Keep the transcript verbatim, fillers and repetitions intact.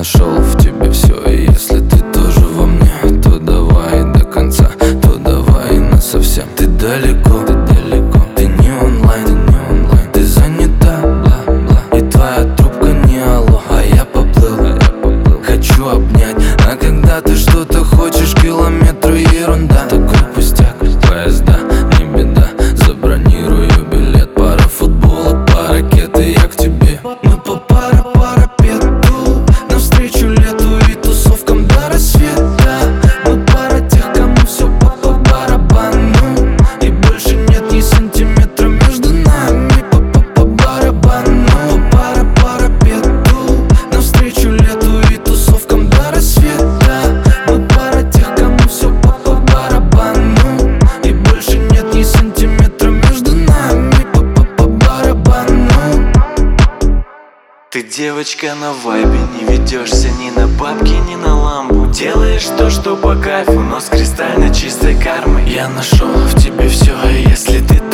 нашел в тебе все. И если ты тоже во мне, то давай до конца, то давай насовсем. Ты далеко, ты далеко, ты не онлайн, ты не онлайн, ты занята, бла, бла. И твоя трубка не алло, а я поплыл, а я поплыл. Хочу обнять, а когда ты что-то хочешь, километры ерунда. Такой пустяк, поезда, не беда. Забронирую билет, пара футбола, пара ракет, и я к тебе. Мы по пара парапету навстречу лету и тусовкам до рассвета. Мы пара тех, кому все по, по барабану, и больше нет ни сантиметра между нами. По, по, по барабану. По пара парапету навстречу лету и тусовкам до рассвета. Мы пара тех, кому все по, по барабану, и больше нет ни сантиметра между нами. По, по, по барабану. Ты девочка на вайбе, не ведешься ни на бабки, ни на ламбу. Делаешь то, что по кайфу, но с кристально чистой кармой. Я нашел в тебе все, и если ты